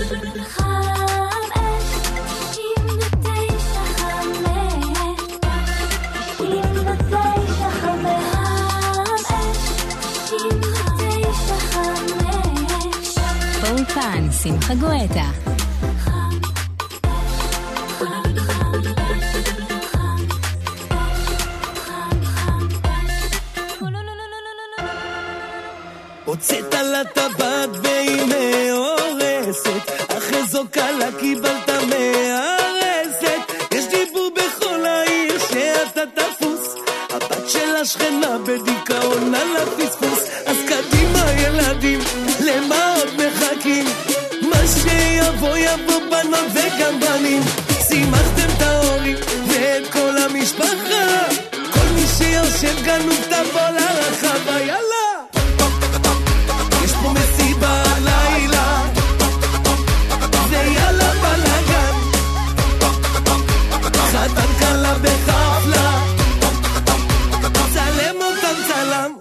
באולפן שמחה גואטה. הוצאת לטבעת והיא מאורסת, אחרי זו קלה קיבלת מהרסת. יש דיבור בכל העיר שאתה תפוס, הבת של השכנה בדיכאון על הפספוס. אז קדימה ילדים, למה עוד מחכים? מה שיבוא יבוא בנות וגם בנים. שימחתם את ההורים ואת כל המשפחה, כל מי שיושב גנוב תבוא לרחבה. יאללה, יש פה מסיבה לילה ויאללה בלגן, חתן קלה בחפלה, צלם אותם צלם.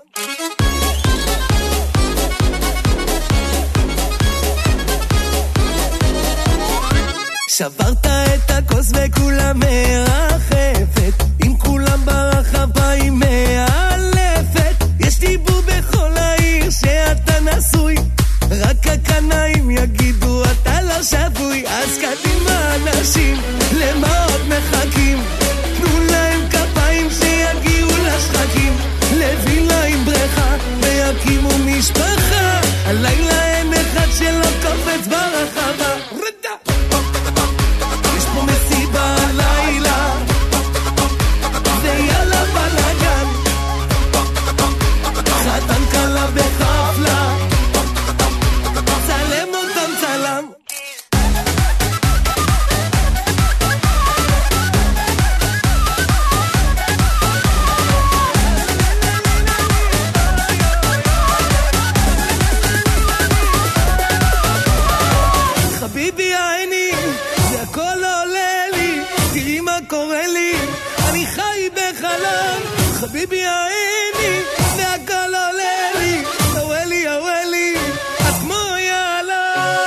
שברת את הכוס וכולם מרחפת, עם כולם ברחבה היא מאלפת. יש דיבור בכל העיר שאתה נשוי, רק הקנאים יגידו אתה לא שבוי. אז קדימה אנשים, למה עוד מחכים? תנו להם כפיים שיגיעו לשחקים, לבילה עם בריכה ויקימו משפחה. הלילה אין אחד שלא קופץ ברחבה. יש פה מסיבה לילה ויאללה בלגן, חתן קלה בחפלה, צלם אותם צלם. חביבי העיני, זה הכל עולה לי, תראי מה קורה לי, אני חי בחלום. חביבי העיני, זה הכל עולה לי, אוהה לי, את כמו יעלה.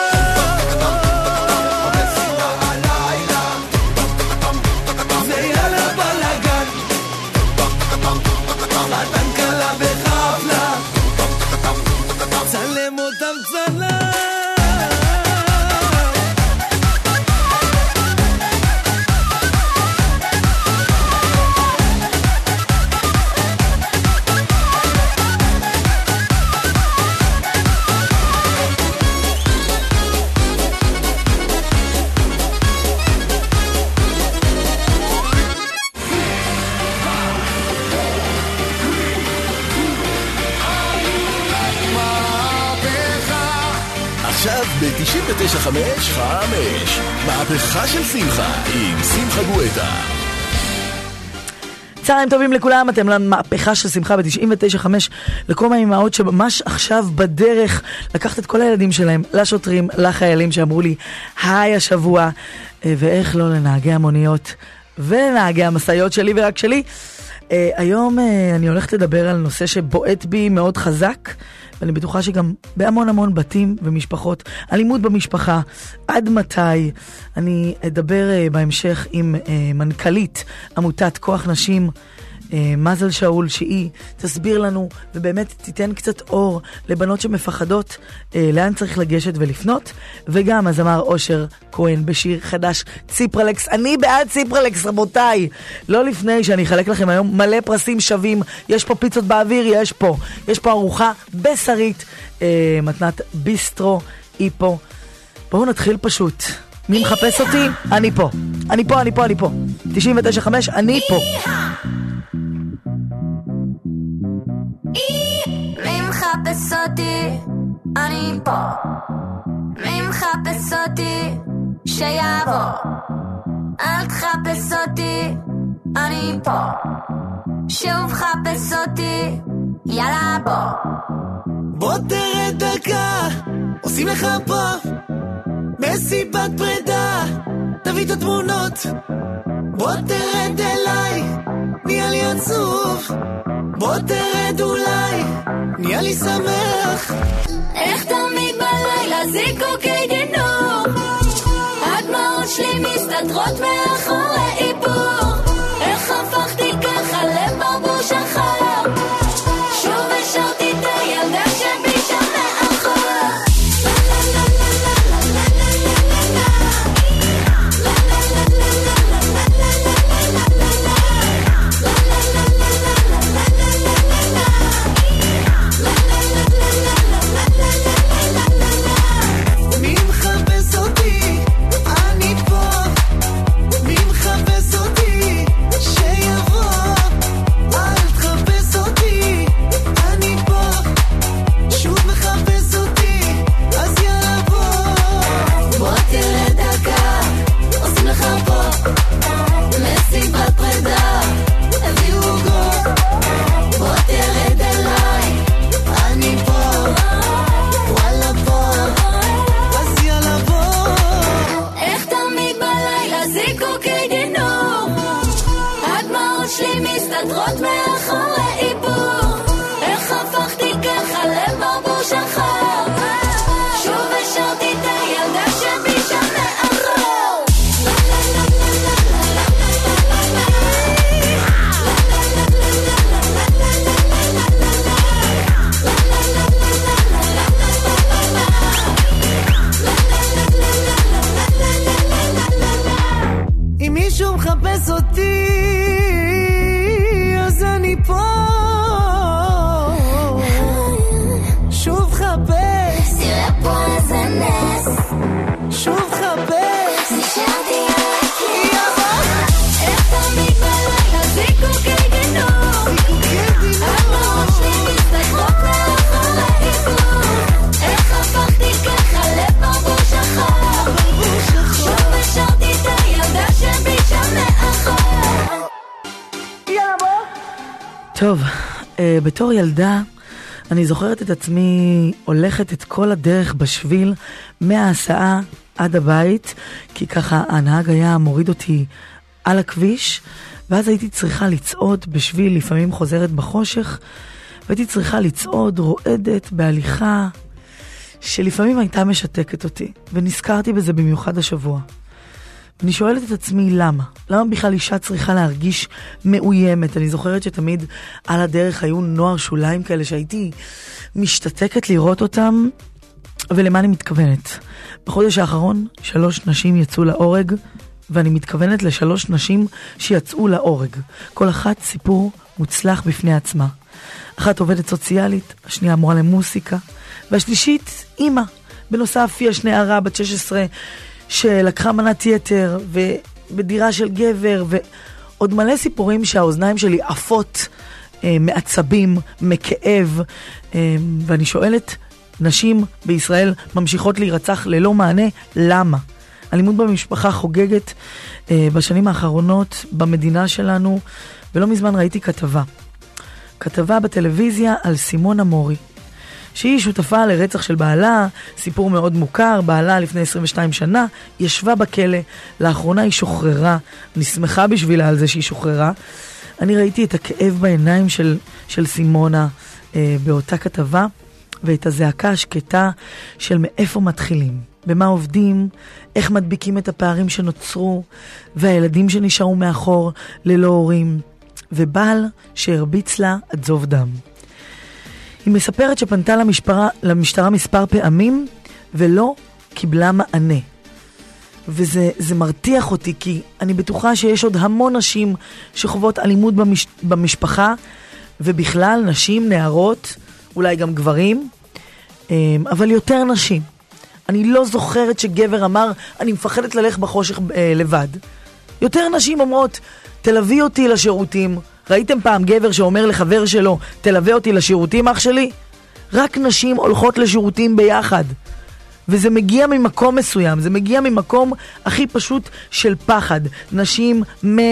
ויאללה בלגן, חתן קלה בחפלה, צלם אותם צלם. עכשיו ב-99.5 מהפכה של שמחה עם שמחה גואטה. צהריים טובים לכולם, אתם למהפכה של שמחה ב-99.5 לכל האימהות שממש עכשיו בדרך לקחת את כל הילדים שלהם לשוטרים, לחיילים שאמרו לי היי השבוע, ואיך לא לנהגי המוניות ונהגי המסעיות שלי ורק שלי. היום אני הולכת לדבר על נושא שבועט בי מאוד חזק, ואני בטוחה שגם בהמון בתים ומשפחות, אלימות במשפחה, עד מתי. אני אדבר בהמשך עם מנכ"לית עמותת כוח נשים, מזל שאול, שהיא תסביר לנו ובאמת תיתן קצת אור לבנות שמפחדות לאן צריך לגשת ולפנות. וגם הזמר אושר כהן בשיר חדש ציפרלקס. אני בעד ציפרלקס רבותיי, לא לפני שאני אחלק לכם היום מלא פרסים שווים. יש פה פיצות באוויר, יש פה ארוחה בשרית, מתנת ביסטרו היא פה. בואו נתחיל פשוט. מי מחפש אותי? אני פה 99.5 אני פה. מי מחפש אותי? אני פה. מי מחפש אותי? שיבוא. אל תחפש אותי, אני פה. שוב חפש אותי, יאללה בוא. בוא תראה דקה, עושים לך פה מסיבת פרידה, תביא את התמונות. בוא תרד אליי, נהיה לי עצוב. בוא תרד אולי, נהיה לי שמח. איך תמיד בלילה זה קוקי דנור, מסתדרות מאחורי איפור. איך הפכתי ככה לברבור שחר, שוב השארתי את הילדה שבי שם מאחור. מי מחפש אותי? אני פה. מי מחפש אותי? שיבוא. אל תחפש אותי, אני פה. שוב מחפש אותי, אז יאללה בוא. בוא תראה דקה, עושים לך פה מסיבת פרידה, הביאו עוגות. בוא תרד אליי, אני פה. וואלה פה, אז יאללה בוא. איך תמיד בלילה זיקוקי דינור, הדמעות שלי מסתדרות מאחורי איפור. איך הפכתי ככה לברבור שחר, שוב השארתי את הילדה שבי שם מאחור. אם מישהו מחפש אותי, אז אני פה. שוב חפש, תראה פה איזה נס, שוב חפש. נשארתי על הכי. איך תמיד בלילה זיקוקי דינור, הדמעות שלי מסתדרות מאחורי איפור. איך הפכתי ככה לברבור שחר, שוב השארתי את הילדה שבי שם מאחור. טוב, בתור ילדה אני זוכרת את עצמי הולכת את כל הדרך בשביל מההסעה עד הבית, כי ככה הנהג היה מוריד אותי על הכביש, ואז הייתי צריכה לצעוד בשביל, לפעמים חוזרת בחושך, והייתי צריכה לצעוד רועדת בהליכה שלפעמים הייתה משתקת אותי, ונזכרתי בזה במיוחד השבוע. אני שואלת את עצמי למה? למה בכלל אישה צריכה להרגיש מאוימת? אני זוכרת שתמיד על הדרך היו נוער שוליים כאלה שהייתי משתתקת לראות אותם, ולמה אני מתכוונת? בחודש האחרון 3 נשים יצאו להורג, ואני מתכוונת ל3 נשים שיצאו להורג. כל אחת סיפור מוצלח בפני עצמה. אחת עובדת סוציאלית, השנייה מורה למוסיקה, והשלישית אימא. בנוסף יש נערה בת 16 שלקחה מנת יתר ובדירה של גבר, ועוד מלא סיפורים שהאוזניים שלי עפות מעצבים, מכאב, ואני שואלת, נשים בישראל ממשיכות להירצח ללא מענה, למה? אלימות במשפחה חוגגת בשנים האחרונות במדינה שלנו, ולא מזמן ראיתי כתבה בטלוויזיה על סימונה מורי, שהיא שותפה לרצח של בעלה, סיפור מאוד מוכר, בעלה לפני 22 שנה, ישבה בכלא, לאחרונה היא שוחררה, אני שמחה בשבילה על זה שהיא שוחררה. אני ראיתי את הכאב בעיניים של סימונה באותה כתבה, ואת הזעקה השקטה של מאיפה מתחילים, במה עובדים, איך מדביקים את הפערים שנוצרו, והילדים שנשארו מאחור ללא הורים, ובעל שהרביץ לה עד זוב דם. היא מספרת שפנתה למשטרה מספר פעמים ולא קיבלה מענה. וזה מרתיח אותי, כי אני בטוחה שיש עוד המון נשים שחוות אלימות במשפחה, ובכלל נשים, נערות, אולי גם גברים, אבל יותר נשים. אני לא זוכרת שגבר אמר, אני מפחדת ללכת בחושך לבד. יותר נשים אומרות, תלווי אותי לשירותים. ראיתם פעם גבר שאומר לחבר שלו, תלווה אותי לשירותים אח שלי? רק נשים הולכות לשירותים ביחד. וזה מגיע ממקום מסוים, זה מגיע ממקום הכי פשוט של פחד. נשים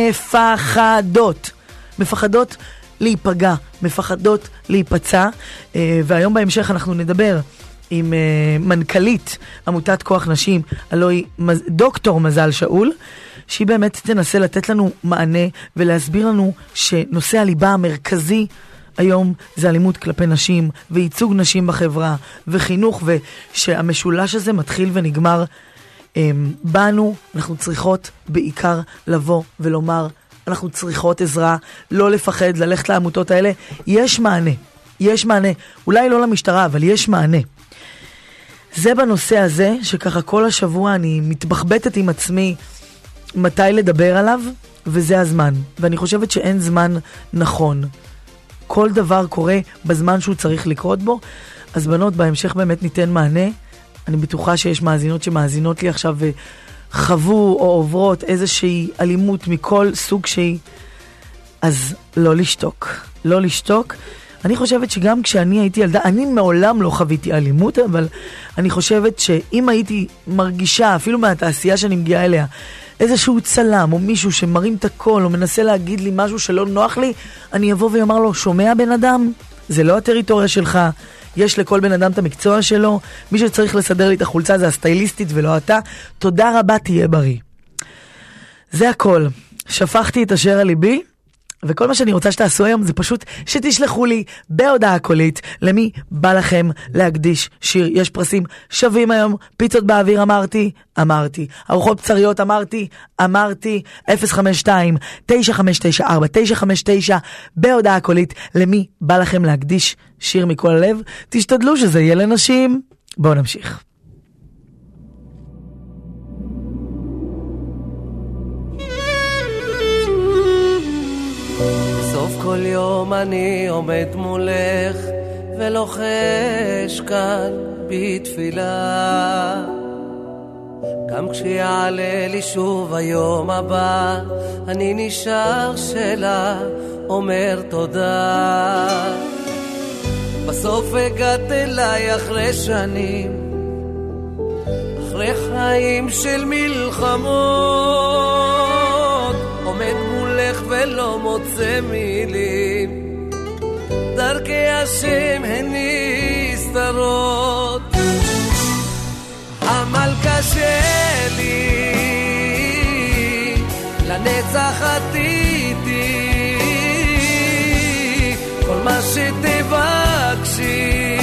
מפחדות להיפגע, מפחדות להיפצע, והיום בהמשך אנחנו נדבר עם מנכ"לית עמותת כוח נשים, הלוא היא דוקטור מזל שאול, שהיא באמת תנסה לתת לנו מענה ולהסביר לנו שנושא הליבה המרכזי היום זה אלימות כלפי נשים וייצוג נשים בחברה וחינוך, ושהמשולש הזה מתחיל ונגמר בנו אנחנו צריכות בעיקר לבוא ולומר, אנחנו צריכות עזרה, לא לפחד, ללכת לעמותות האלה. יש מענה, יש מענה. אולי לא למשטרה, אבל יש מענה. זה בנושא הזה, שככה כל השבוע אני מתבחבטת עם עצמי מתי לדבר עליו, וזה הזמן. ואני חושבת שאין זמן נכון. כל דבר קורה בזמן שהוא צריך לקרות בו. אז בנות, בהמשך באמת ניתן מענה. אני בטוחה שיש מאזינות שמאזינות לי עכשיו וחוו או עוברות איזושהי אלימות מכל סוג שהיא. אז לא לשתוק. לא לשתוק. אני חושבת שגם כשאני הייתי ילדה, אני מעולם לא חוויתי אלימות, אבל אני חושבת שאם הייתי מרגישה, אפילו מהתעשייה שאני מגיעה אליה, איזשהו צלם או מישהו שמרים את הקול או מנסה להגיד לי משהו שלא נוח לי, אני אבוא ויאמר לו, שומע בן אדם? זה לא הטריטוריה שלך. יש לכל בן אדם את המקצוע שלו. מי שצריך לסדר לי את החולצה זה הסטייליסטית ולא אתה. תודה רבה, תהיה בריא. זה הכל. שפכתי את אשר על ליבי. וכל מה שאני רוצה שתעשו היום זה פשוט שתשלחו לי בהודעה קולית למי בא לכם להקדיש שיר. יש פרסים שווים היום, פיצות באוויר אמרתי, ארוחות בצריות אמרתי, 052-9594-959 בהודעה קולית למי בא לכם להקדיש שיר מכל הלב. תשתדלו שזה יהיה לנשים. בואו נמשיך. בסוף כל יום אני עומד מולך ולוחש כאן בתפילה, גם כשיעלה לי שוב היום הבא אני נשאר שלה אומר תודה. בסוף הגעת אליי אחרי שנים, אחרי חיים של מלחמות, עומד מולך ולא מוצא מילים, דרכי השם הן נסתרות. המלכה שלי לנצח עתידי, כל מה שתבקשי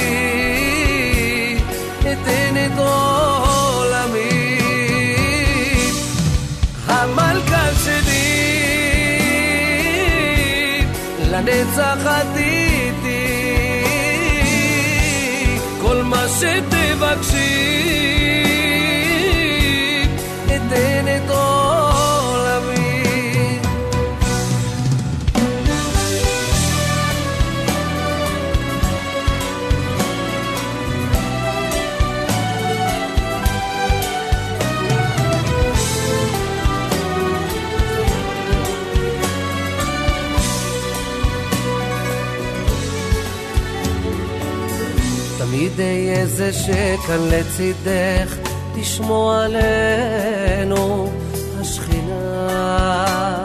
אתן את עולמי. המלכה שלי לנצח עתידי, כל מה שתבקשי אתן את עולמי. תמיד אהיה זה שכאן לצידך, תשמוע עלינו השכינה,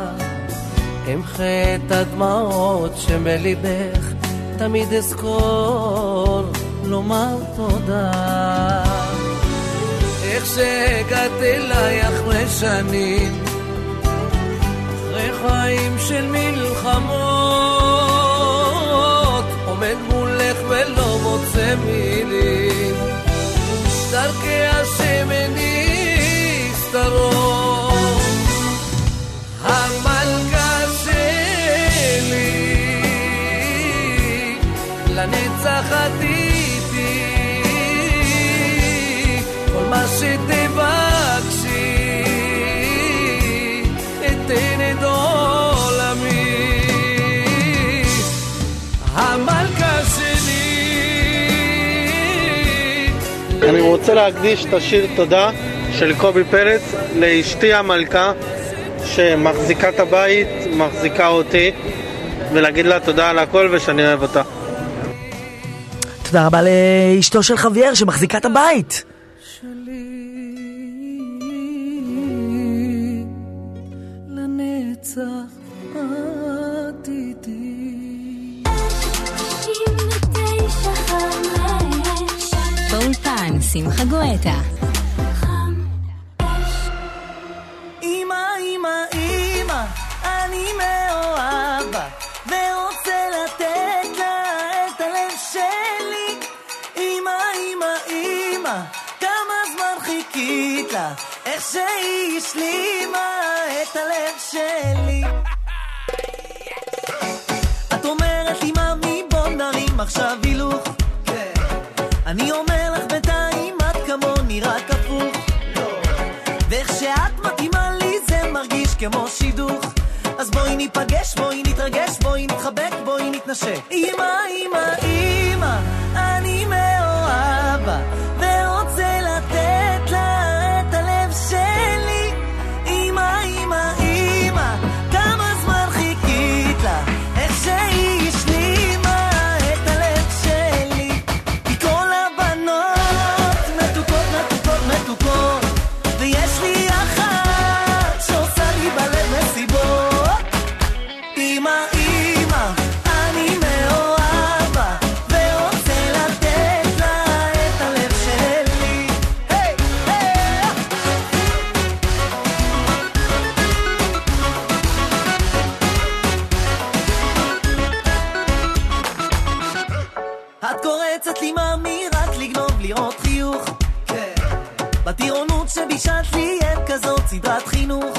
אמחה את הדמעות שמליבך, תמיד אזכור לומר תודה. איך שהגעת אליי אחרי שנים, אחרי חיים של מלחמות, עומד מולך ולא מוצא מילים, דרכי השם הן נסתרות. המלכה שלי לנצח עתידי, כל מה שתבקשי אתן את עולמי. המלכה שלי. אני רוצה להקדיש את השיר תודה של קובי פרץ לאשתי המלכה שמחזיקה את הבית, מחזיקה אותי, ולהגיד לה תודה על הכל ושאני אוהב אותה. תודה רבה לאשתו של חוויאר שמחזיקה את הבית. לנצח עתידי. באולפן שמחה גואטה. אמא, אמא, אמא, אני מאוהב בה ורוצה לתת לה את הלב שלי. אמא, אמא, אמא, כמה זמן חיכית לה, איך שהיא השלימה את הלב שלי. את אומרת לי ממי בוא נרים עכשיו הילוך, אני אומר לך בינתיים את כמוני רק הפוך, ואיך שאת מתאימה לי זה מרגיש כמו שידוך. אז בואי ניפגש, בואי נתרגש, בואי נתחבק, בואי נתנשק. אמא, אמא, אמא, אני מאוהב בה ורוצה לתת לה את הלב שלי. אמא, אמא, אמא, כמה זמן חיכית לה, איך שהיא השלימה את הלב שלי. כי כל הבנות מתוקות, מתוקות, מתוקות, ויש לי אחת שעושה לי בלב מסיבות. אמא, אמא, אני מאוהב בה ורוצה לתת לה את הלב שלי. היי, היי! את קורצת לי ממי רק לגנוב לראות חיוך, בטירונות שבישת לי אין כזאת סדרת חינוך,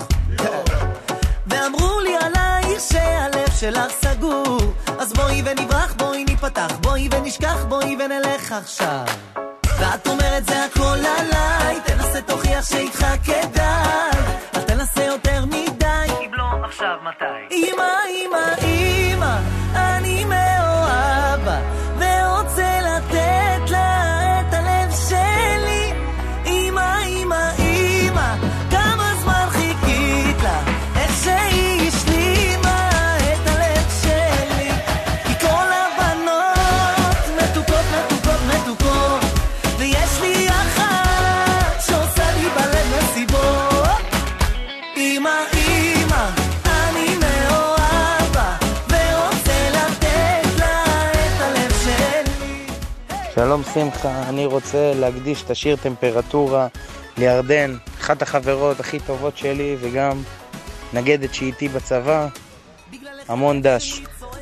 ואמרו לי עלייך שהלב שלך סגור. אז בואי ונברח, בואי ניפתח, בואי ונשכח, בואי ונלך עכשיו. ואת אומרת זה הכל עליי, תנסה תוכיח שאיתך כדאי, אל תנסה יותר מדי, כי לא עכשיו מתי. אמא, אמא, אמא, אני מאוהב בה ורוצה לתת לה את הלב שלי. אמא, אמא, אמא, כמה זמן חיכית לה, איך שהיא השלימה את הלב שלי. כי כל הבנות מתוקות, מתוקות, מתוקות, ויש לי אחת שעושה לי בלב מסיבות. אמא, אמא, אני מאוהב בה ורוצה לתת לה את הלב שלי. שלום שמחה, אני רוצה להקדיש את השיר טמפרטורה לירדן, אחת החברות הכי טובות שלי וגם נגדת שאיתי בצבא. המון דש.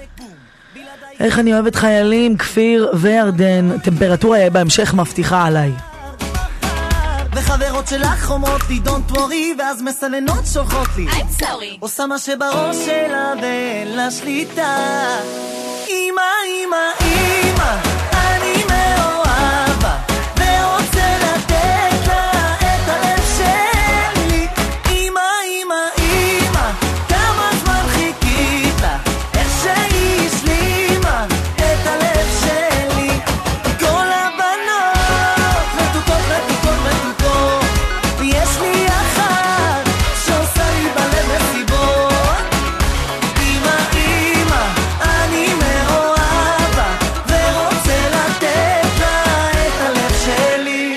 איך אני אוהבת חיילים, כפיר וירדן. טמפרטורה יהיה בהמשך מבטיחה עליי. וחברות שלך אומרות לי don't worry, ואז מסננות שולחות לי I'm sorry. עושה מה שבראש שלה ואין לה שליטה. אמא, אמא, אמא, אני מאוהב בה ורוצה לתת לה את הלב שלי. אמא, אמא, אמא, כמה זמן חיכית לה, איך שהיא השלימה את הלב שלי. כל הבנות מתוקות, מתוקות, מתוקות, ויש לי אחת שעושה לי בלב מסיבות. אמא, אמא, אני מאוהב בה ורוצה לתת לה את הלב שלי.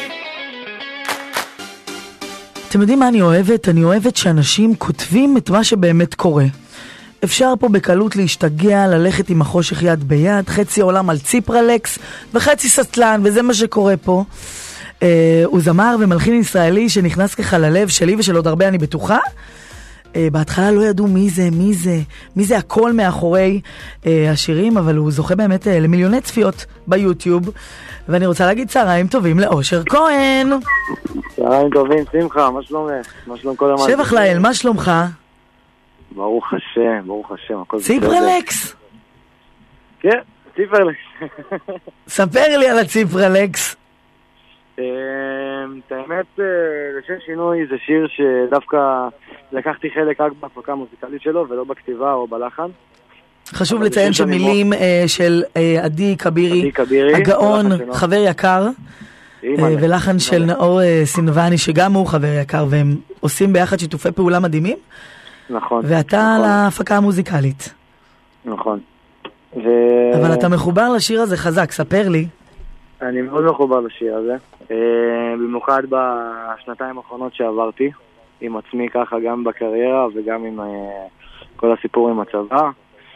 אתם יודעים מה אני אוהבת? אני אוהבת שאנשים כותבים את מה שבאמת קורה. אפשר פה בקלות להשתגע, ללכת עם החושך יד ביד, חצי עולם על ציפרלקס וחצי סטלן, וזה מה שקורה פה. הוא זמר ומלחין ישראלי שנכנס ככה ללב שלי ושל עוד הרבה, אני בטוחה. בהתחלה לא ידעו מי זה הכל מאחורי השירים, אבל הוא זוכה באמת למיליוני צפיות ביוטיוב. ואני רוצה להגיד צהריים טובים לאושר כהן. צהריים טובים, שמחה, מה שלומך? מה שלום כל המאזינים? שבח לאל, מה שלומך? ברוך השם, ברוך השם, הכל בסדר. ציפרלקס. כן, ציפרלקס. ספר לי על הציפרלקס. את האמת, לשם שינוי זה שיר שדווקא לקחתי חלק רק בהפקה המוזיקלית שלו ולא בכתיבה או בלחן. חשוב לציין שמילים של עדי כבירי, כבירי, הגאון, ולחן שלו. חבר יקר, אימא'לה. ולחן של נאור סינבני שגם הוא חבר יקר, והם עושים ביחד שיתופי פעולה מדהימים. נכון. ואתה נכון, על ההפקה המוזיקלית. נכון. אבל אתה מחובר לשיר הזה חזק, ספר לי. אני מאוד מחובר לשיר הזה, במיוחד בשנתיים האחרונות שעברתי עם עצמי ככה, גם בקריירה וגם עם כל הסיפור עם הצבא.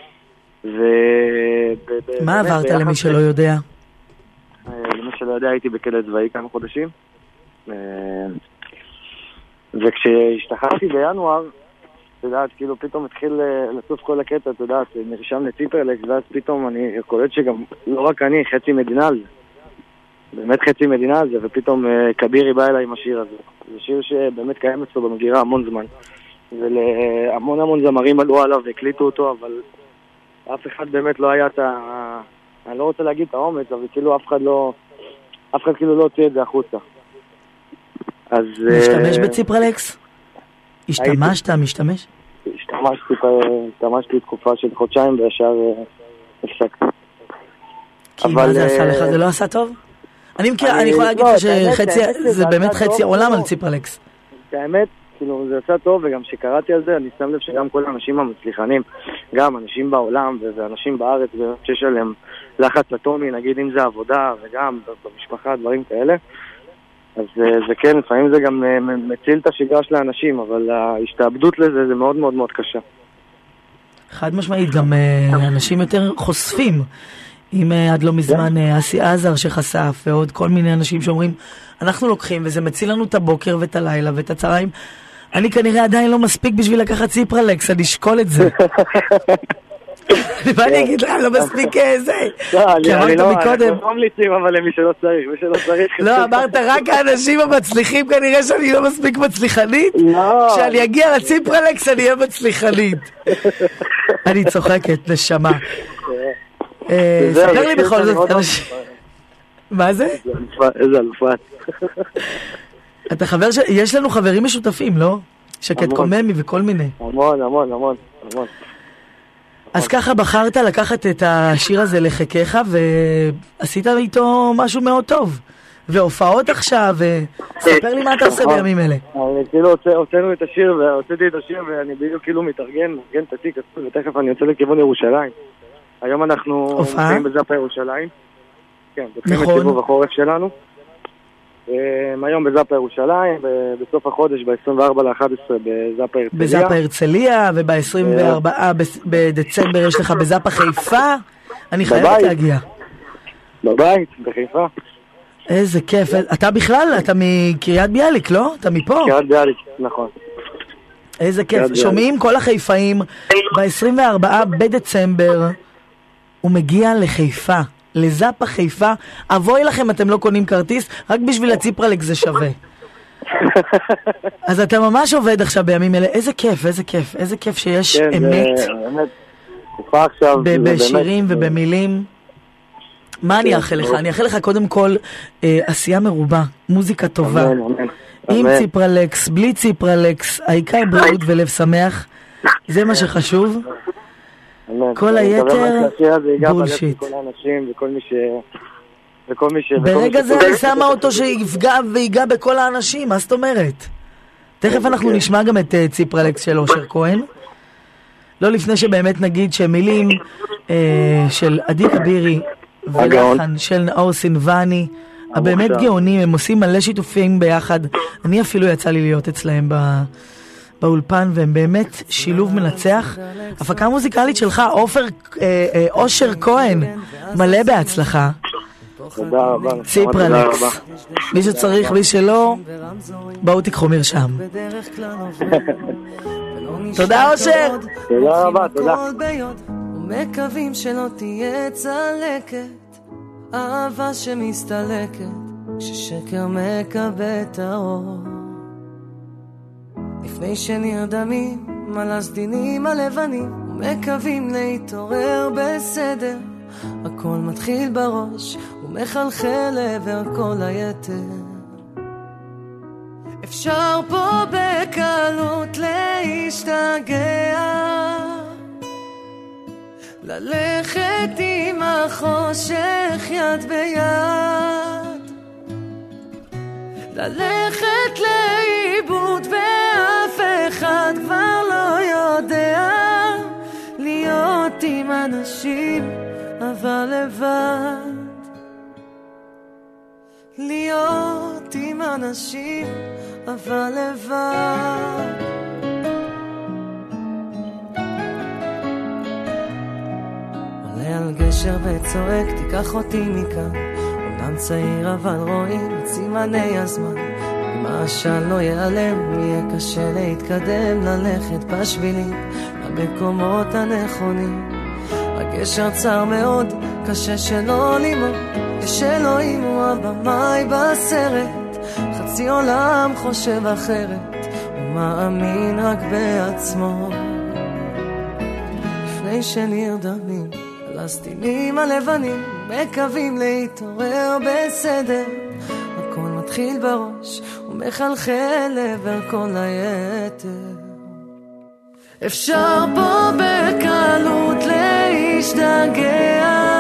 מה עברת למי שלא יודע? למי שלא יודע, הייתי בכלא צבאי כמה חודשים, וכשהשתחררתי בינואר, אתה יודעת, כאילו פתאום התחיל לצוף כל הקטע, אתה יודעת, נרשם לציפרלקס, ואז פתאום אני קולט שגם לא רק אני, חצי מדינה על זה. באמת חצי מדינה על זה, ופתאום כבירי בא אליי עם השיר הזה. זה שיר שבאמת קיים אצלו במגירה המון זמן. והמון זמרים עלו עליו והקליטו אותו, אבל אף אחד באמת לא היה אני לא רוצה להגיד את האומץ, אבל כאילו אף אחד כאילו לא הוציא את זה החוצה. אז... משתמש בציפרלקס? משתמש? השתמשתי תקופה של חודשיים וישר הפסקתי. כי מה זה עשה לך? זה לא עשה טוב? אני יכולה להגיד לך שזה באמת חצי עולם על ציפרלקס. האמת, כאילו זה עשה טוב, וגם שקראתי על זה, אני שם לב שגם כל האנשים המצליחנים, גם אנשים בעולם ואנשים בארץ, שיש עליהם לחץ אטומי, נגיד אם זה עבודה וגם במשפחה, דברים כאלה, אז זה כן, לפעמים זה גם מציל את השגרה של האנשים, אבל ההשתעבדות לזה זה מאוד מאוד מאוד קשה. חד משמעית, גם אנשים יותר חושפים. אם עד לא מזמן אסי עזר שחשף, ועוד כל מיני אנשים שאומרים, אנחנו לוקחים וזה מציל לנו את הבוקר ואת הלילה ואת הצהריים. אני כנראה עדיין לא מספיק בשביל לקחת ציפרלקס, אני אשקול את זה. ואני אגיד לך, לא מספיק זה. כי אמרת מקודם. אנחנו לא ממליצים, אבל למי שלא צריך. לא, אמרת רק האנשים המצליחים, כנראה שאני לא מספיק מצליחנית. כשאני אגיע לציפרלקס אני אהיה מצליחנית. אני צוחקת, נשמה. ספר לי בכל זאת אנשים. מה זה? איזה אלופת. אתה חבר יש לנו חברים משותפים, לא? שקט קוממי וכל מיני. המון. אז ככה בחרת לקחת את השיר הזה לחיקך ועשית איתו משהו מאוד טוב. והופעות עכשיו, וספר לי מה אתה עושה בימים אלה. כאילו הוצאנו את השיר והוצאתי את השיר ואני בדיוק כאילו מתארגן את התיק ותכף אני יוצא לכיוון ירושלים. היום אנחנו נמצאים בזאפה ירושלים. כן, דוחים את סיבוב החורף שלנו. היום בזאפה ירושלים, בסוף החודש, ב-24/11 בזאפה הרצליה. בזאפה הרצליה, וב-24 בדצמבר יש לך בזאפה חיפה. אני חייבת להגיע. בבית, בחיפה. איזה כיף. אתה בכלל, אתה מקריית ביאליק, לא? אתה מפה? קריית ביאליק, נכון. איזה כיף. שומעים כל החיפאים, ב-24 בדצמבר הוא מגיע לחיפה. לזאפה חיפה, אבוי לכם אתם לא קונים כרטיס, רק בשביל הציפרלקס זה שווה. אז אתה ממש עובד עכשיו בימים אלה, איזה כיף שיש אמת בשירים ובמילים. מה אני אאחל לך? אני אאחל לך קודם כל עשייה מרובה, מוזיקה טובה, עם ציפרלקס, בלי ציפרלקס, העיקר בריאות ולב שמח, זה מה שחשוב. כל היתר בולשיט. ברגע זה אני שמה אותו שיפגע ויגע בכל האנשים, מה זאת אומרת? תכף אנחנו נשמע גם את ציפרלקס של אושר כהן. לא לפני שבאמת נגיד שמילים של עדי כבירי ולחן של נאור סינבני הבאמת גאונים, הם עושים מלא שיתופים ביחד. אני אפילו יצא לי להיות אצלהם באולפן, והם באמת שילוב מנצח. הפקה מוזיקלית שלך, אושר כהן, מלא בהצלחה. תודה רבה. ציפרלקס. מי שצריך, מי שלא, בואו תיקחו מרשם. תודה אושר. תודה רבה, תודה. ומקווים שלא תהיה צלקת, אהבה שמסתלקת כששקר מקבל את האור. לפני שנרדמים על הסדינים הלבנים ומקווים להתעורר בסדר, הכל מתחיל בראש ומחלחל לעבר כל היתר. אפשר פה בקלות להשתגע, ללכת עם החושך יד ביד, ללכת לאיבוד ואף אחד כבר לא יודע, להיות עם אנשים אבל לבד, להיות עם אנשים אבל לבד. עולה על גשר וצועק תיקח אותי מכאן, אמנם צעיר אבל רואים את סימני הזמן, אם השל לא ייעלם יהיה קשה להתקדם, ללכת בשבילים למקומות הנכונים. הגשר צר מאוד, קשה שלא לימוד, יש אלוהים הוא הבמאי בסרט, חצי עולם חושב אחרת, הוא מאמין רק בעצמו. לפני שנרדמים פלסטינים הלבנים מקווים להתעורר בסדר, הכל מתחיל בראש ומחלחל לעבר כל היתר. אפשר פה בקלות להשתגע,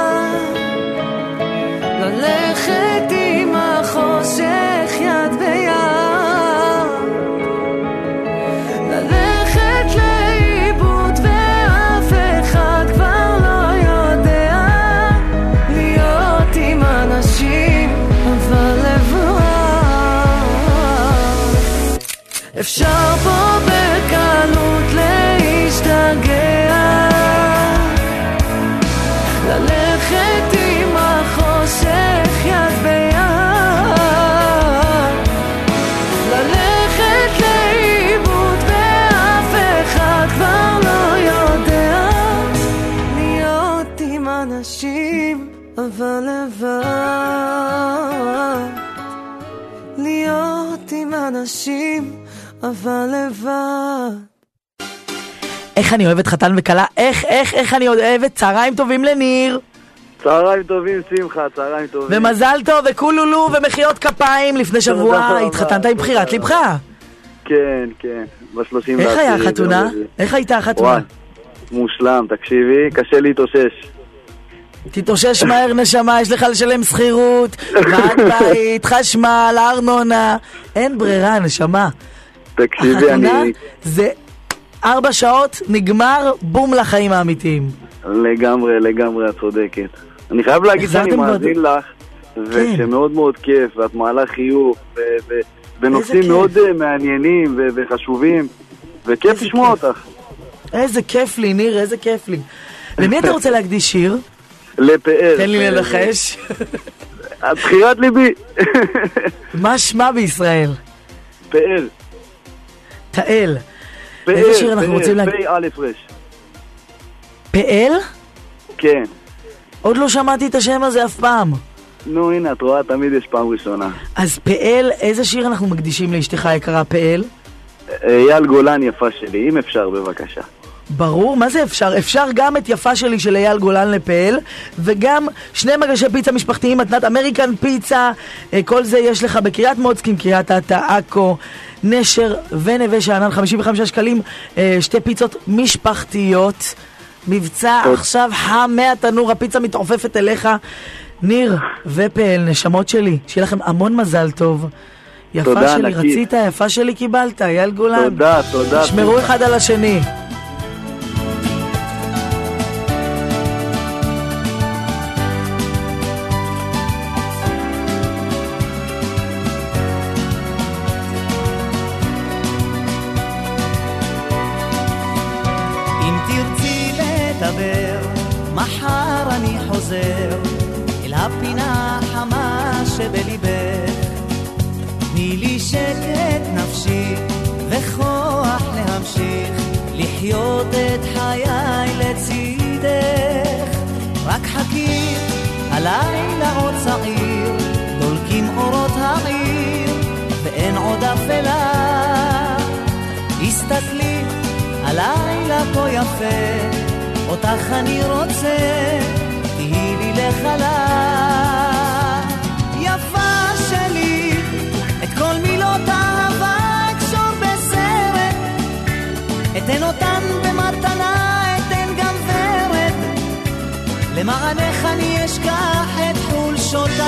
ללכת עם החושך יד ביד, ללכת לאיבוד ואף אחד כבר לא יודע, להיות עם אנשים אבל לבד. אפשר פה בקלות להשתגע, ללכת עם החושך יד ביד, ללכת לאיבוד ואף אחד כבר לא יודע, להיות עם אנשים אבל לבד, להיות עם אנשים אבל לבד. איך אני אוהבת חתן וקלה, איך אני אוהבת. צהריים טובים לניר. צהריים טובים שמחה, צהריים טובים. ומזל טוב וכולולו ומחיות כפיים. לפני שבוע התחתנת עם בחירת לבך. כן, כן, ב-30. איך היה החתונה? איך הייתה החתונה? מושלם, תקשיבי, קשה להתאושש. תתאושש מהר נשמה, יש לך לשלם שכירות, ועד בית, חשמל, ארנונה, אין ברירה נשמה. תקשיבי, החתונה זה 4 שעות, נגמר, בום לחיים האמיתיים. לגמרי, את צודקת. אני חייב להגיד שאני מאזין לך, ושמאוד מאוד כיף, ואת מעלה חיוך, בנושאים מאוד מעניינים וחשובים, וכיף לשמוע אותך. איזה כיף לי, ניר, איזה כיף לי. למי אתה רוצה להקדיש שיר? לפאר. תן לי לנחש. את בחירת ליבי. מה שמה בישראל? פאר. תאל. איזה שיר אנחנו רוצים להגיד? פא' רש. פאל? כן. עוד לא שמעתי את השם הזה אף פעם. נו הנה, את רואה, תמיד יש פעם ראשונה. אז פאל, איזה שיר אנחנו מקדישים לאשתך היקרה פאל? אייל גולן יפה שלי, אם אפשר בבקשה. ברור, מה זה אפשר? אפשר גם את יפה שלי של אייל גולן לפאל, וגם 2 מגשי פיצה משפחתיים, מתנת אמריקן פיצה, כל זה יש לך בקריית מוצקין, קריית אתא, עכו, נשר ונווה שאנן, 55 שקלים, 2 פיצות משפחתיות, מבצע עכשיו חם מהתנור, הפיצה מתעופפת אליך. ניר ופאל, נשמות שלי, שיהיה לכם המון מזל טוב. יפה שלי, נקית. רצית, יפה שלי קיבלת, אייל גולן. תודה. שמרו אחד על השני. אם תרצי לדבר, מחר אני חוזר אל הפינה החמה שבליבך. תני לי שקט נפשי וכוח להמשיך לחיות את חיי לצידך. רק חכי, הלילה עוד צעיר, דולקים אורות העיר ואין עוד אפלה. הסתכלי, הלילה כה יפה, אותך אני רוצה, תהי לי לחלה. יפה שלי, את כל מילות אהבה אקשור בסרט, אתן אותן במתנה, אתן גם ורד, למענך אני אשכח את חולשותיי.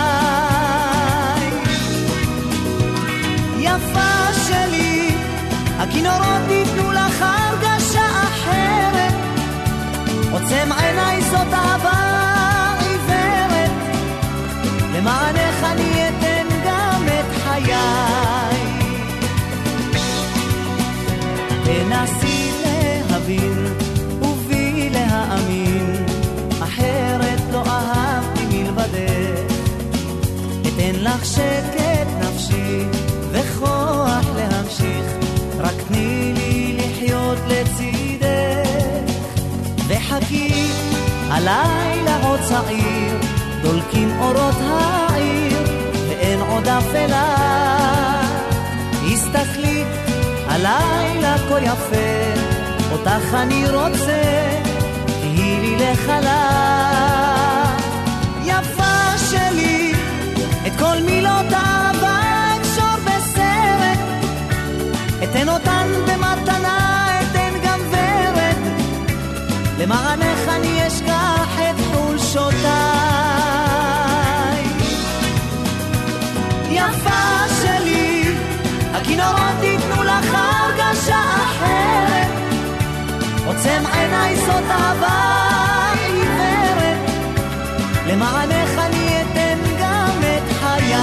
יפה שלי, הכינורות ייתנו לך הרגשה אחרת, עוצם עיניי זאת אהבה עיוורת, למענך אני אתן גם את חיי. תנסי להבין ובי להאמין, אחרת לא אהבתי מלבדך. אתן לך שקט נפשי וכוח להמשיך, רק תני לי לחיות לצידך. וחכי, הלילה עוד צעיר, דולקים אורות העיר ואין עוד אפלה. הסתכלי הלילה כה יפה, אותך אני רוצה, תהי לי לחלה. יפה שלי, את כל מילות אהבה אקשור בסרט, אתן אותן במתנה, אתן גם ורד, למענך אני אשכח את חולשותיי. יפה שלי, הכינורות ייתנו לך הרגשה אחרת, עוצם עיניי זאת אהבה עיוורת, למענך אני אתן גם את חיי.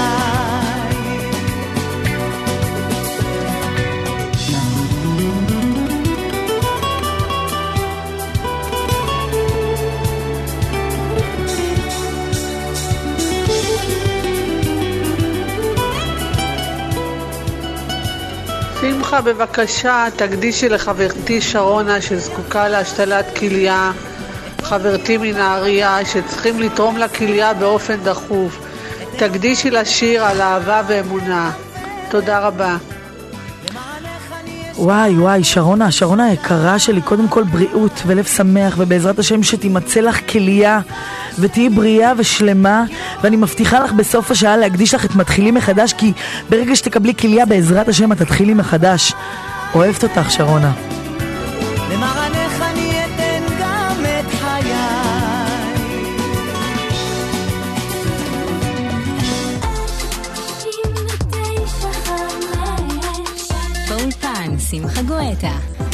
שמחה, בבקשה, תקדישי לחברתי שרונה שזקוקה להשתלת כליה, חברתי מנהריה שצריכים לתרום לכליה באופן דחוף. תקדישי לשיר על אהבה ואמונה. תודה רבה. וואי וואי, שרונה היקרה שלי, קודם כל בריאות ולב שמח, ובעזרת השם שתימצא לך כליה ותהי בריאה ושלמה, ואני מבטיחה לך בסוף השעה להקדיש לך את מתחילים מחדש, כי ברגע שתקבלי כליה בעזרת השם את תתחילי מחדש. אוהבת אותך שרונה. למענך אני אתן גם את חיי. באולפן שמחה גואטה.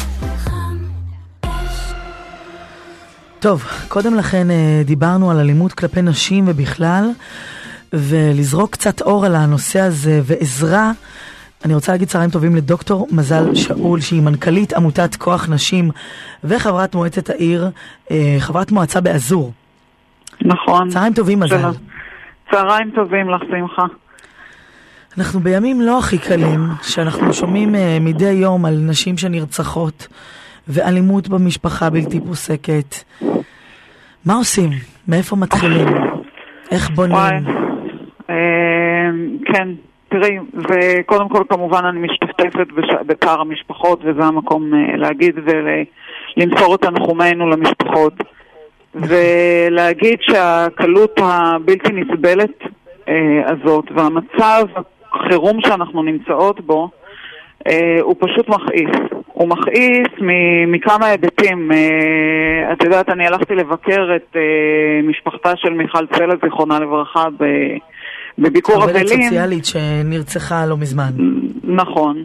טוב, קודם לכן דיברנו על אלימות כלפי נשים ובכלל, ולזרוק קצת אור על הנושא הזה ועזרה. אני רוצה להגיד צהריים טובים לדוקטור מזל שאול, שהיא מנכ"לית עמותת כוח נשים וחברת מועצת העיר, חברת מועצה באזור. נכון. צהריים טובים מזל. צהריים טובים לך שמחה. אנחנו בימים לא הכי קלים, שאנחנו שומעים מדי יום על נשים שנרצחות ואלימות במשפחה בלתי פוסקת. מה עושים? מאיפה מתחילים? איך בונים? כן, תראי, וקודם כל כמובן אני משתתפת בצער המשפחות, וזה המקום להגיד ולמסור את תנחומינו למשפחות, ולהגיד שהקלות הבלתי נסבלת הזאת והמצב החירום שאנחנו נמצאות בו הוא פשוט מכעיס. הוא מכעיס מכמה היבטים. את יודעת, אני הלכתי לבקר את משפחתה של מיכל צלע, זיכרונה לברכה, בביקור אבלים. עובדת סוציאלית שנרצחה לא מזמן. נכון.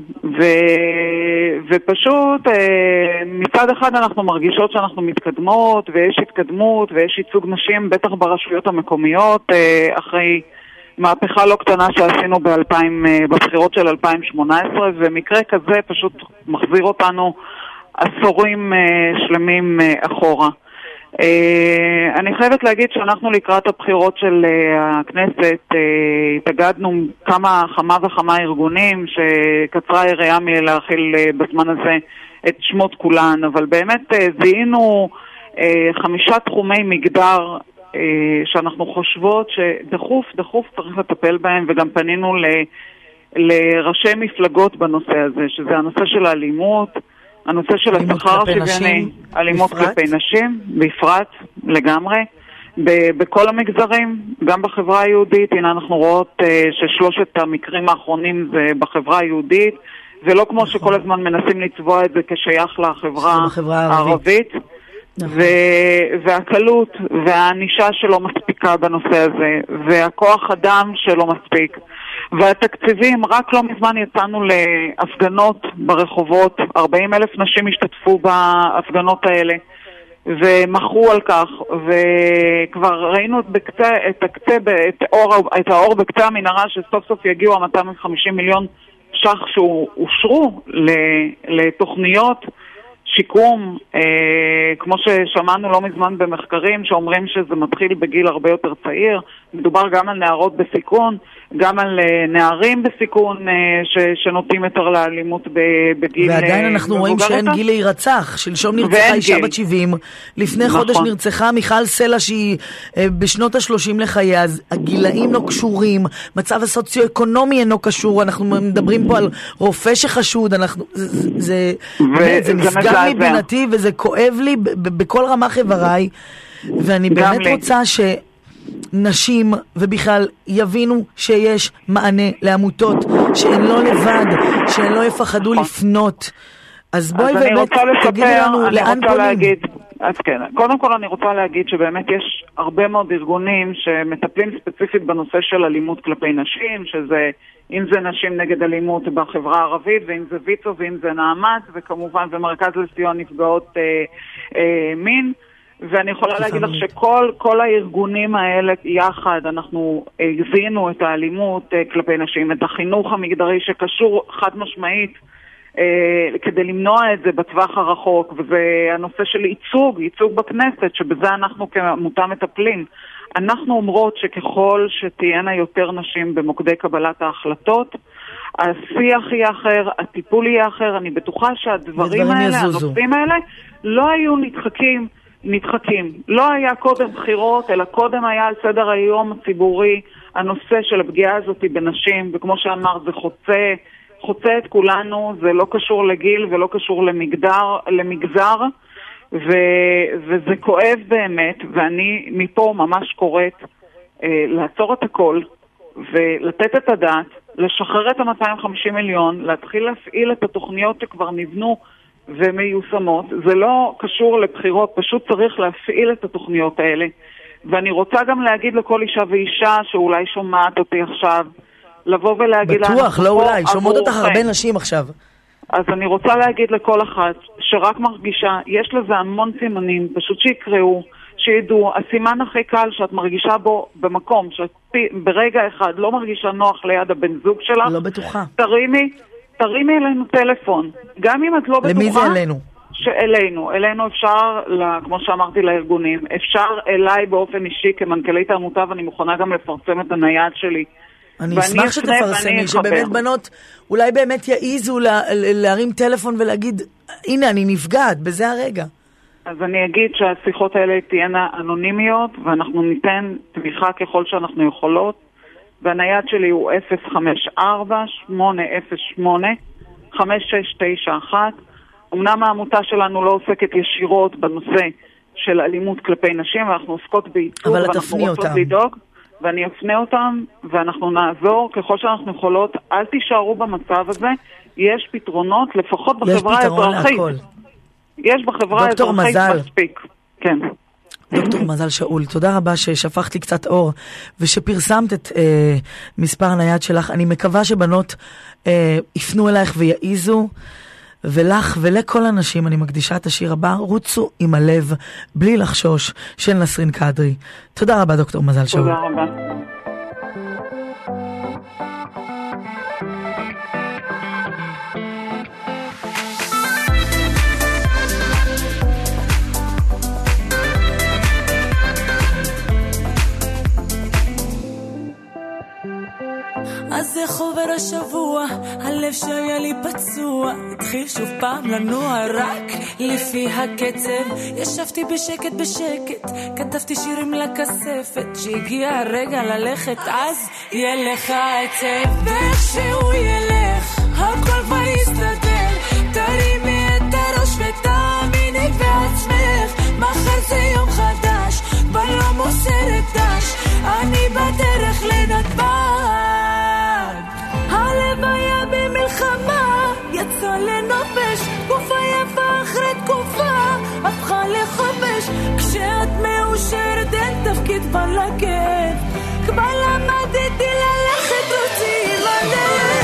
ופשוט מצד אחד אנחנו מרגישות שאנחנו מתקדמות, ויש התקדמות, ויש ייצוג נשים, בטח ברשויות המקומיות, אחרי מהפכה לא קטנה שעשינו בבחירות של 2018, ומקרה כזה פשוט מחזיר אותנו עשורים שלמים אחורה. אני חייבת להגיד שאנחנו לקראת הבחירות של הכנסת התאגדנו כמה וכמה ארגונים שקצרה היריעה מלהכיל בזמן הזה את שמות כולן, אבל באמת זיהינו 5 תחומי מגדר שאנחנו חושבות שדחוף צריך לטפל בהם, וגם פנינו לראשי מפלגות בנושא הזה, שזה הנושא של האלימות, הנושא של השכר השוויוני, אלימות כלפי נשים, בפרט לגמרי, בכל המגזרים, גם בחברה היהודית. הנה אנחנו רואות ששלושת המקרים האחרונים זה בחברה היהודית, ולא כמו שכל הזמן מנסים לצבוע את זה כשייך לחברה הערבית. והקלות והאנישה שלא מספיקה בנושא הזה, והכוח אדם שלא מספיק, והתקציבים. רק לא מזמן יצאנו להפגנות ברחובות, 40,000 נשים השתתפו בהפגנות האלה ומחרו על כך, וכבר ראינו את האור בקצה המנהרה, שסוף סוף יגיעו 250 מיליון ש"ח שאושרו לתוכניות שיקום, כמו ששמענו לא מזמן במחקרים שאומרים שזה מתחיל בגיל הרבה יותר צעיר. מדובר גם על נערות בסיכון, גם על נערים בסיכון שנוטים יותר לאלימות בגיל מבוגר. ועדיין אנחנו רואים שאין גיל להירצח. שלשום נרצחה אישה בת 70, לפני חודש נרצחה מיכל סלע שהיא בשנות ה-30 לחייה, אז הגילאים לא קשורים, מצב הסוציו-אקונומי אינו קשור, אנחנו מדברים פה על רופא שחשוד, זה נפגע מבינתי וזה כואב לי בכל רמ"ח איבריי, ואני באמת רוצה נשים ובכלל יבינו שיש מענה לעמותות שהן לא לבד, שהן לא יפחדו לפנות. אז בואי באמת תגידי לנו לאן פונים. אז כן, קודם כל אני רוצה להגיד שבאמת יש הרבה מאוד ארגונים שמטפלים ספציפית בנושא של אלימות כלפי נשים, שזה אם זה נשים נגד אלימות בחברה הערבית, ואם זה ויצו ואם זה נעמת, וכמובן במרכז לסיוע נפגעות מין. ואני יכולה להגיד לך שכל הארגונים האלה יחד, אנחנו הזינו את האלימות כלפי נשים, את החינוך המגדרי שקשור חד משמעית כדי למנוע את זה בטווח הרחוק, וזה הנושא של ייצוג בכנסת, שבזה אנחנו כעמותה מטפלים. אנחנו אומרות שככל שתהיינה יותר נשים במוקדי קבלת ההחלטות, השיח יהיה אחר, הטיפול יהיה אחר, אני בטוחה שהדברים האלה, הנושאים האלה, לא היו נדחקים. לא היה קודם בחירות, אלא קודם היה על סדר היום הציבורי הנושא של הפגיעה הזאת בנשים, וכמו שאמר, זה חוצה את כולנו, זה לא קשור לגיל ולא קשור למגזר, וזה כואב באמת, ואני מפה ממש קוראת לעצור את הכל, ולתת את הדעת, לשחרר את ה-250 מיליון, להתחיל להפעיל את התוכניות שכבר נבנו, ומיושמות. זה לא קשור לבחירות, פשוט צריך להפעיל את התוכניות האלה. ואני רוצה גם להגיד לכל אישה ואישה שאולי שומעת אותי עכשיו, לבוא ולהגיד בטוח, לא אולי, שומעות אותך הרבה נשים עכשיו. אז אני רוצה להגיד לכל אחת שרק מרגישה, יש לזה המון סימנים, פשוט שיקראו, שידעו, הסימן הכי קל שאת מרגישה בו במקום, שאת ברגע אחד לא מרגישה נוח ליד הבן זוג שלה, לא בטוחה. תרימי אלינו טלפון, גם אם את לא בטוחה. למי זה אלינו? אלינו אפשר, כמו שאמרתי לארגונים, אפשר אליי באופן אישי כמנכ"לית העמותה, ואני מוכנה גם לפרסם את הנייד שלי. אני אשמח שתפרסמי, שבאמת בנות אולי באמת יעיזו להרים טלפון ולהגיד, הנה אני נפגעת, בזה הרגע. אז אני אגיד שהשיחות האלה תהיינה אנונימיות, ואנחנו ניתן תמיכה ככל שאנחנו יכולות, והנייד שלי הוא 054-808-5691. אמנם העמותה שלנו לא עוסקת ישירות בנושא של אלימות כלפי נשים, ואנחנו עוסקות בייצוג, ואנחנו רוצות לדאוג, ואני אפנה אותם, ואנחנו נעזור ככל שאנחנו יכולות. אל תישארו במצב הזה, יש פתרונות, לפחות בחברה האזרחית. יש בחברה האזרחית מספיק. כן. דוקטור מזל שאול, תודה רבה ששפכת לי קצת אור ושפרסמת את מספר הנייד שלך. אני מקווה שבנות יפנו אלייך ויעיזו, ולך ולכל הנשים אני מקדישה את השיר הבא, רוצו עם הלב בלי לחשוש, של נסרין קדרי. תודה רבה דוקטור מזל שאול. תודה רבה. אז זה חובר השבוע, הלב שהיה לי פצוע, התחיל שוב פעם לנוע רק לפי הקצב. ישבתי בשקט, כתבתי שירים לכספת, שהגיע הרגע ללכת, אז ילך העצב. ואיכשהו ילך, הכל כבר יסתדר, תרימי את הראש ותאמיני בעצמך, מחר זה יום חדש, בלום מוסרת דש, אני בדרך לנתב"ג. הלב היה במלחמה, יצא לנופש, תקופה יפה אחרי תקופה, הפכה לחופש. כשאת מאושרת אין תפקיד בלגב, כבר למדתי ללכת רוצי עם הלב.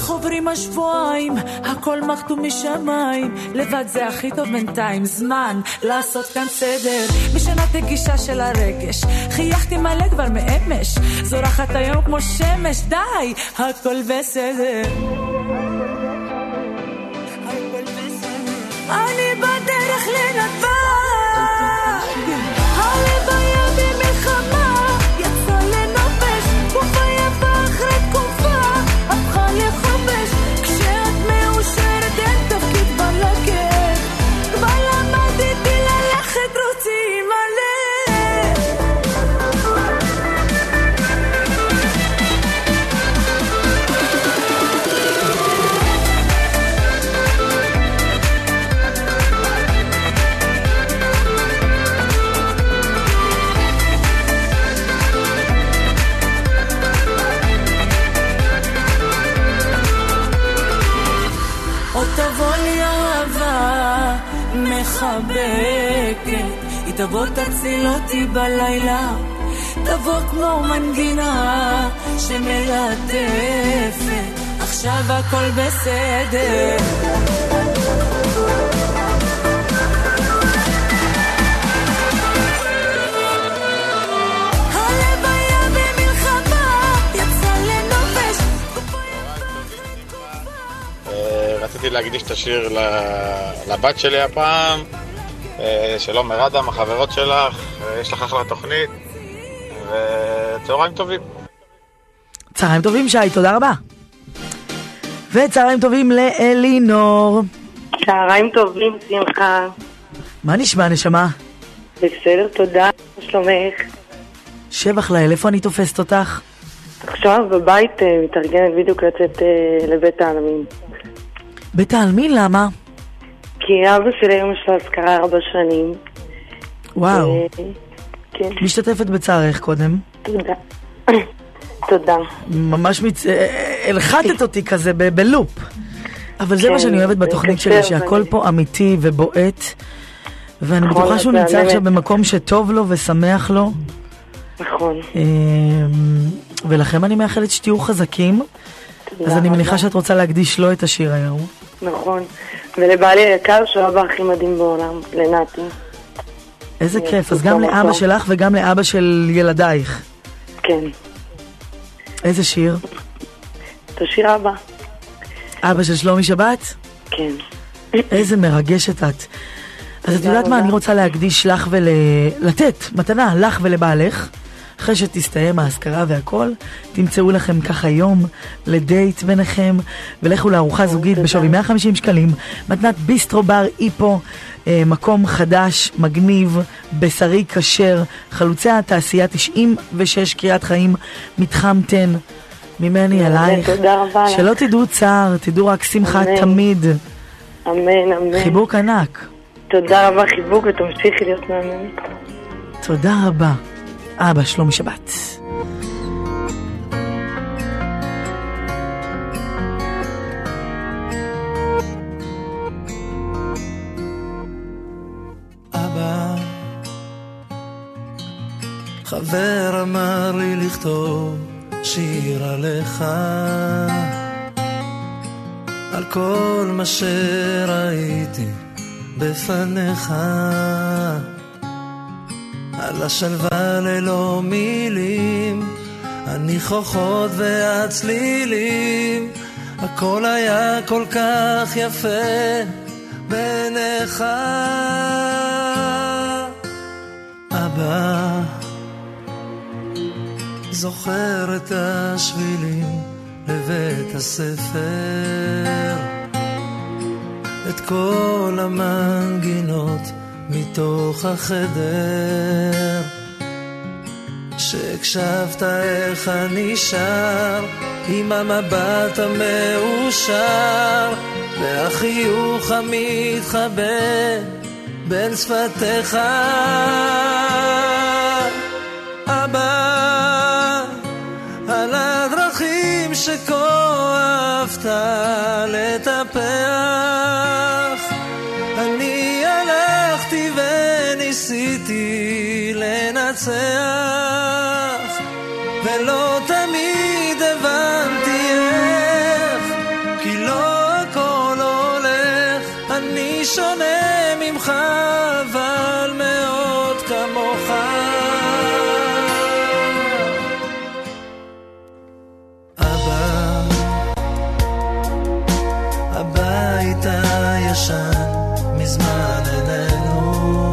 איך עוברים השבועיים, הכל מחתום משמיים, לבד זה הכי טוב בינתיים, זמן לעשות כאן סדר, משנת הגישה של הרגש, חייכתי מלא כבר מאמש, זורחת היום כמו שמש, די, הכל בסדר. אני בדרך לנתב"ג, הלוויה במלחמה, יצא לנופש, תקופה יפה אחרי תקופה, הפכה לחופש, כשאת מאושרת אין תפקיד בלכת, כבר למדתי ללכת רוצים מלא. עוד תבוא לי אהבה מחבקת, היא תבוא תציל אותי בלילה, תבוא כמו מנגינה שמלטפת, עכשיו הכל בסדר. הלוויה במלחמה, יצא לנופש. רציתי להקדיש את השיר לבת שלי הפעם, של עומר אדם, החברות שלך, יש לך אחלה תוכנית, וצהריים טובים. צהריים טובים שי, תודה רבה. וצהריים טובים לאלינור. צהריים טובים, שמחה. מה נשמע נשמה? בסדר, תודה, מה שלומך? שבח לאל, איפה אני תופסת אותך? עכשיו בבית מתארגנת בדיוק לצאת לבית העלמין. בית העלמין, למה? כי אבא שלי היום יש לו אזכרה 4 שנים. וואו. כן. משתתפת בצערך קודם. תודה. תודה. ממש הלחתת אותי כזה בלופ. אבל זה מה שאני אוהבת בתוכנית שלי, שהכל פה אמיתי ובועט, ואני בטוחה שהוא נמצא עכשיו במקום שטוב לו ושמח לו. נכון. ולכם אני מאחלת שתהיו חזקים, אז אני מניחה שאת רוצה להקדיש לו את השיר היום. נכון. ולבעלי היקר שהוא אבא הכי מדהים בעולם, לנתי. איזה כיף, אז גם לאבא שלך וגם לאבא של ילדייך. כן. איזה שיר? את השיר הבא. אבא של שלומי שבת? כן. איזה מרגשת את. אז את יודעת מה, אני רוצה להקדיש לך ולתת מתנה לך ולבעלך, אחרי שתסתיים ההזכרה והכל, תמצאו לכם ככה יום לדייט ביניכם, ולכו לארוחה זוגית בשווי 150 שקלים, מתנת ביסטרו בר איפו, מקום חדש, מגניב, בשרי כשר, חלוצי התעשייה 96 קריית חיים, מתחם 10, ממני עלייך. שלא תדעו צער, תדעו רק שמחה תמיד. אמן, אמן. חיבוק ענק. תודה רבה, חיבוק, ותמשיכי להיות מאמן. תודה רבה. אבא שלומי שבת. אבא, חבר אמר לי לכתוב שיר עליך, על כל מה שראיתי בפניך, על השלווה ללא מילים, הניחוחות והצלילים, הכל היה כל כך יפה בעיניך. אבא, זוכר את השבילים לבית הספר, את כל המנגינות מתוך החדר, שהקשבת איך אני שר עם המבט המאושר והחיוך המתחבא בין שפתיך. אבא, על הדרכים שכה אהבת לטפח, אני הלכתי וניסיתי לנצח, ולא תמיד הבנתי איך ישן מזמן איננו,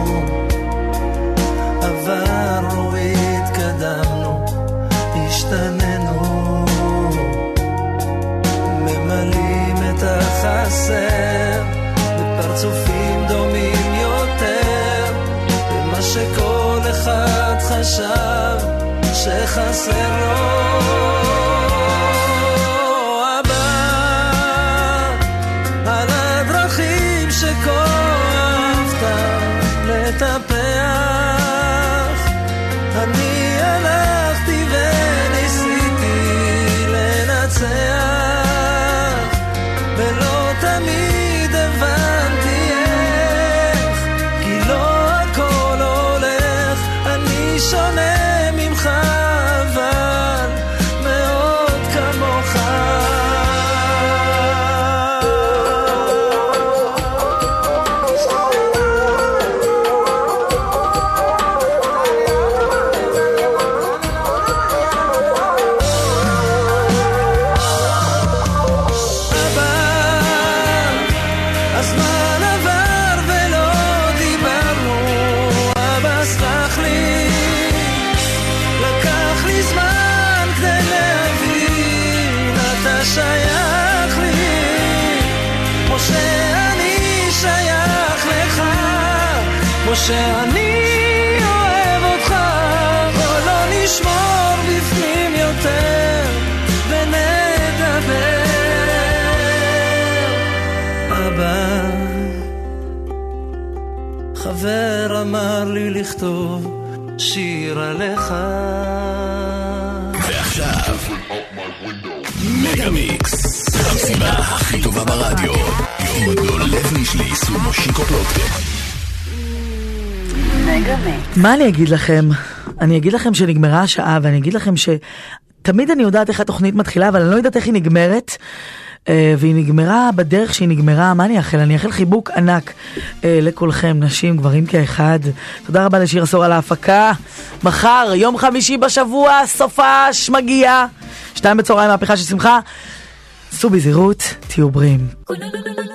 עברנו התקדמנו השתננו, ממלאים את החסר בפרצופים דומים יותר, במה שכל אחד חשב שחסר לו. לטפח, אני הלכתי וניסיתי לנצח, ולא תמיד הבנתי איך, כי לא הכל הולך, אני שונה ממך אבל מאוד כמוך. שאני אוהב אותך, בוא לא נשמור בפנים יותר ונדבר. אבא, חבר אמר לי לכתוב שיר עליך. ועכשיו מגה מיקס, המסיבה הכי טובה ברדיו, עם דולב נשליס ומושיקו פלוטקה. מה אני אגיד לכם? אני אגיד לכם שנגמרה השעה, ואני אגיד לכם שתמיד אני יודעת איך התוכנית מתחילה, אבל אני לא יודעת איך היא נגמרת, והיא נגמרה בדרך שהיא נגמרה. מה אני אאחל? אני אאחל חיבוק ענק לכולכם, נשים, גברים כאחד. תודה רבה לשיר עשור על ההפקה. מחר, יום חמישי בשבוע, סופש מגיע 2 בצהריים, מהפכה של שמחה. סעו בזהירות, תהיו בריאים.